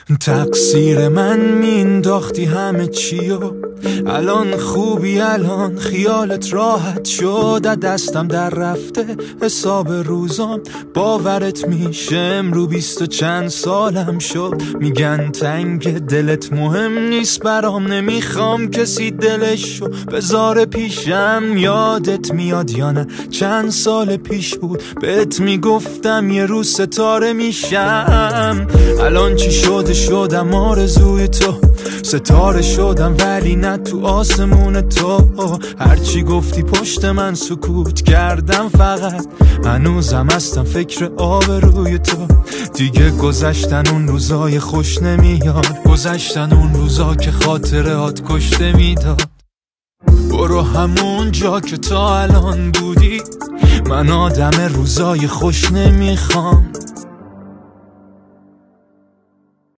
تقصیر من مینداختی همه چیو، الان خوبی، الان خیالت راحت شد، دستم در رفته حساب روزام، باورت میشه امرو 20 و چند سالم شد. میگن تنگ دلت مهم نیست برام، نمیخوام کسی دلشو بذاره پیشم. یادت میاد یا نه چند سال پیش بود بهت میگفتم یه روز ستاره میشم. الان چی شدم آرزوی تو، ستاره شدم ولی نه تو آسمون تو. هرچی گفتی پشت من سکوت کردم، فقط هنوزم هستم فکر آبروی تو. دیگه گذشتن اون روزای خوش نمیاد، گذشتن اون روزا که خاطرات کشته میداد. برو همون جا که تا الان بودی، من آدم روزای خوش نمیخوام.